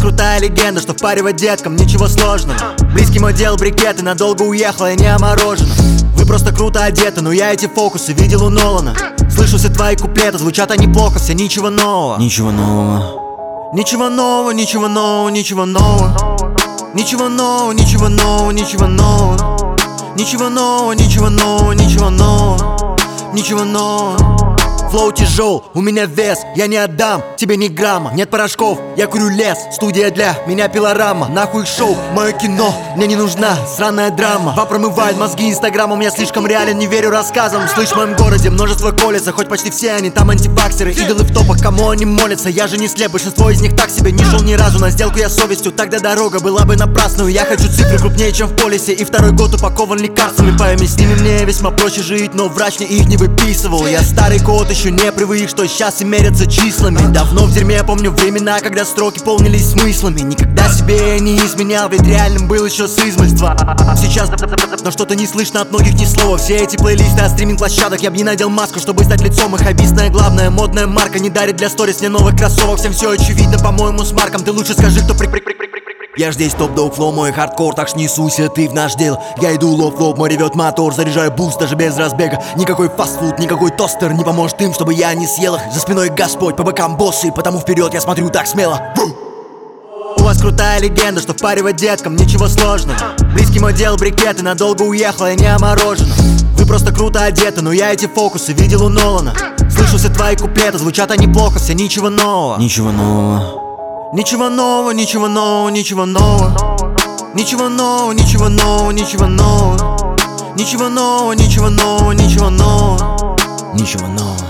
крутая легенда, что впаривать деткам ничего сложного. Близкий мой дел брикеты, надолго уехала, я не оморожена. Вы просто круто одеты, но я эти фокусы видел у Нолана. Слышу все твои куплеты, звучат они плохо, все ничего нового. Ничего нового. Ничего нового, ничего нового, ничего нового. Ничего нового, ничего нового, ничего нового. Ничего нового, ничего нового, ничего нового. Ничего нового. Флоу тяжел, у меня вес, я не отдам тебе ни грамма. Нет порошков, я курю лес, студия для меня пилорама. Нахуй шоу, мое кино, мне не нужна сраная драма. Ва промывает мозги инстаграмом, я слишком реален, не верю рассказам. Слышь, в моем городе множество колется, хоть почти все они там антиваксеры. Идолы в топах, кому они молятся, я же не слеп, большинство из них так себе. Не шел ни разу на сделку я совестью, тогда дорога была бы напрасную. Я хочу цифры крупнее, чем в полисе, и второй год упакован лекарствами. Пойми, с ними мне весьма проще жить, но врач мне их не выписывал. Я старый кот, еще не привык, что сейчас и мерятся числами. Давно в дерьме, я помню времена, когда строки полнились смыслами. Никогда себе я не изменял, ведь реальным был еще с измольства. Сейчас, но что-то не слышно от многих ни слова. Все эти плейлисты от стриминг-площадок, я бы не надел маску, чтобы стать лицом их. Объясная главная модная марка не дарит для сторис мне новых кроссовок. Всем все очевидно, по-моему, с Марком. Ты лучше скажи, кто Я ж здесь топ-дог, флоу мой хардкор, так ж не суйся ты в наш дел. Я иду лоб-лоб, мой ревет мотор, заряжаю буст даже без разбега. Никакой фастфуд, никакой тостер не поможет им, чтобы я не съел их. За спиной Господь, по бокам боссы, потому вперед я смотрю так смело. У вас крутая легенда, что впаривать деткам ничего сложного. Близкий мой дел брикеты, надолго уехала, я не оморожена. Вы просто круто одеты, но я эти фокусы видел у Нолана. Слышу все твои куплеты, звучат они плохо, все ничего нового. Ничего нового. Ничего нового, ничего нового, ничего нового. Ничего нового, ничего нового, ничего нового. Ничего нового, ничего нового, ничего нового. Ничего нового.